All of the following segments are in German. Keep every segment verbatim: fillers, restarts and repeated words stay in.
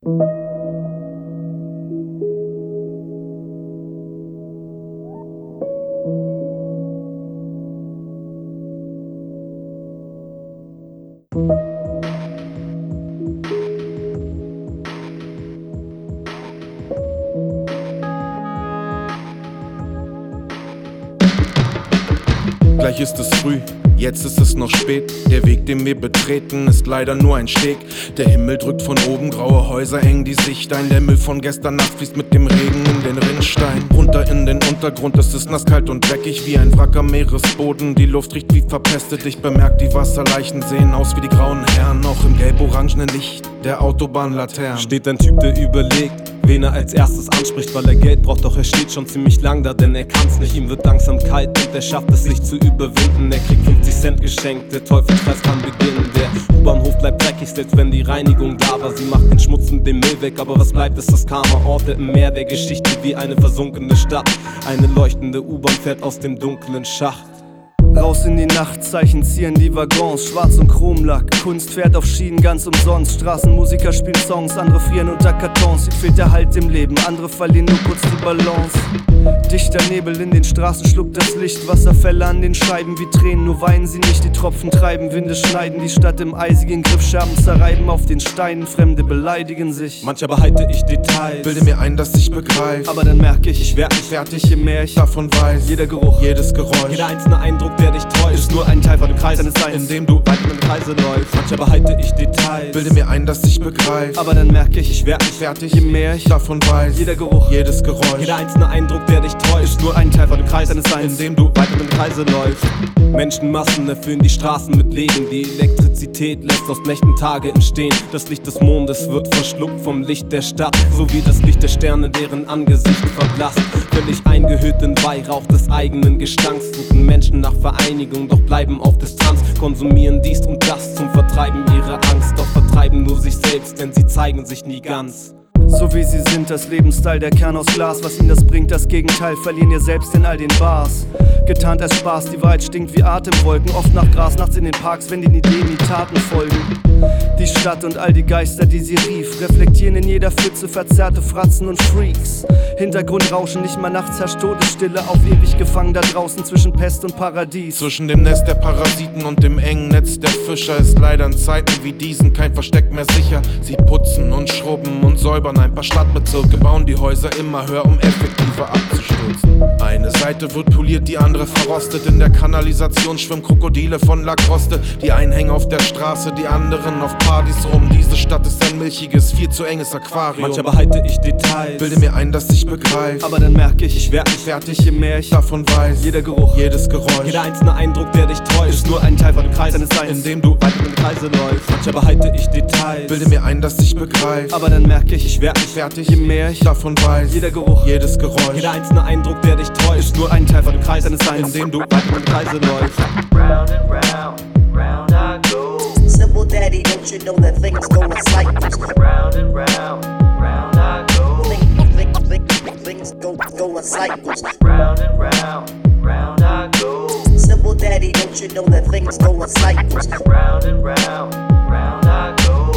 Gleich ist es früh, jetzt ist es noch spät. Der Weg, den wir betreten, ist leider nur ein Steg. Der Himmel drückt von oben, graue Häuser engen die Sicht ein. Der Müll von gestern Nacht fließt mit dem Regen in den Rinnstein. Runter in den Untergrund, es ist nasskalt und dreckig wie ein Wrack am Meeresboden. Die Luft riecht wie verpestet, ich bemerk, die Wasserleichen sehen aus wie die grauen Herren. Auch im gelb-orangenen Licht der Autobahnlaternen steht ein Typ, der überlegt, wen er als erstes anspricht, weil er Geld braucht, doch er steht schon ziemlich lang da, denn er kann's nicht. Ihm wird langsam kalt und er schafft es, sich zu überwinden. Er kriegt fünfzig Cent geschenkt, der Teufelskreis kann beginnen. Der U-Bahnhof bleibt dreckig, selbst wenn die Reinigung da war. Sie macht den Schmutz und den Müll weg, aber was bleibt, ist das Karma. Orte im Meer der Geschichte wie eine versunkene Stadt. Eine leuchtende U-Bahn fährt aus dem dunklen Schacht. Raus in die Nacht, Zeichen zieren die Waggons, Schwarz- und Chromlack, Kunst fährt auf Schienen ganz umsonst. Straßenmusiker spielen Songs, andere frieren unter Kartons. Hier fehlt der Halt im Leben, andere verlieren nur kurz die Balance. Dichter Nebel in den Straßen schluckt das Licht, Wasserfälle an den Scheiben wie Tränen, nur weinen sie nicht. Die Tropfen treiben, Winde schneiden die Stadt im eisigen Griff, Scherben zerreiben auf den Steinen, Fremde beleidigen sich. Manchmal behalte ich Details, bilde mir ein, dass ich begreif, aber dann merke ich, ich werd nicht fertig, je mehr ich davon weiß. Jeder Geruch, jedes Geräusch, jeder einzelne Eindruck, der dich täuscht, ist nur ein Teil von dem Kreis deines Seins, in dem du weit im Kreise läufst. Manchmal behalte ich Details, bilde mir ein, dass ich begreif, aber dann merke ich, ich werd nicht fertig, je mehr ich davon weiß. Jeder Geruch, jedes Geräusch, jeder einzelne Eindruck, der dich täuscht, ist nur ein Teil von dem Kreis deines Seins, in dem du weit im Kreise läufst. Menschenmassen erfüllen die Straßen mit Leben. Die Elektrizität lässt aus Nächten Tage entstehen. Das Licht des Mondes wird verschluckt vom Licht der Stadt, sowie das Licht der Sterne, deren Angesicht verblasst. Völlig eingehüllt in Weihrauch des eigenen Gestanks, suchen Menschen nach Vereinigung, doch bleiben auf Distanz. Konsumieren dies und das zum Vertreiben ihrer Angst, doch vertreiben nur sich selbst, denn sie zeigen sich nie ganz. So wie sie sind, das Lebensteil, der Kern aus Glas. Was ihnen das bringt, das Gegenteil, verlieren ihr selbst in all den Bars. Getarnt als Spaß, die Wahrheit stinkt wie Atemwolken. Oft nach Gras, nachts in den Parks, wenn den Ideen die Taten folgen. Die Stadt und all die Geister, die sie rief, reflektieren in jeder Pfütze verzerrte Fratzen und Freaks. Hintergrundrauschen, nicht mal nachts herrscht Todesstille, auf ewig gefangen da draußen zwischen Pest und Paradies. Zwischen dem Nest der Parasiten und dem engen Netz der Fischer ist leider in Zeiten wie diesen kein Versteck mehr sicher. Sie putzen und schrubben und säubern ein paar Stadtbezirke, bauen die Häuser immer höher, um effektiver abzustürzen. Eine Seite wird poliert, die andere verrostet. In der Kanalisation schwimmen Krokodile von Lacoste. Die einen hängen auf der Straße, die anderen auf Partys rum. Diese Stadt ist ein milchiges, viel zu enges Aquarium. Manchmal behalte ich Details, bilde mir ein, dass ich begreif, aber dann merke ich, ich werd nicht fertig, je mehr ich davon weiß. Jeder Geruch, jedes Geräusch, jeder einzelne Eindruck, der dich täuscht, ist nur ein Teil von dem Kreis deines Seins, in dem du weit im Kreise läufst. Manchmal behalte ich Details, bilde mir ein, dass ich begreif, aber dann merke ich, ich werd nicht fertig, je mehr ich davon weiß. Jeder Geruch, jedes Geräusch, jeder einzelne Eindruck, der dich täuscht, ist nur ein Teil von dem Kreis deines Seins, in dem du weit im Kreise läufst. Round and round, round I go. Simple daddy, don't you know that things go in cycles? Round and round, round I go. Think, think, think, think, things go, go in cycles. Round and round, round I go. Simple daddy, don't you know that things go in cycles? Round and round, round I go.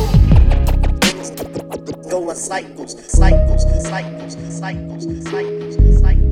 Things go in cycles, cycles, cycles, cycles, cycles, cycles.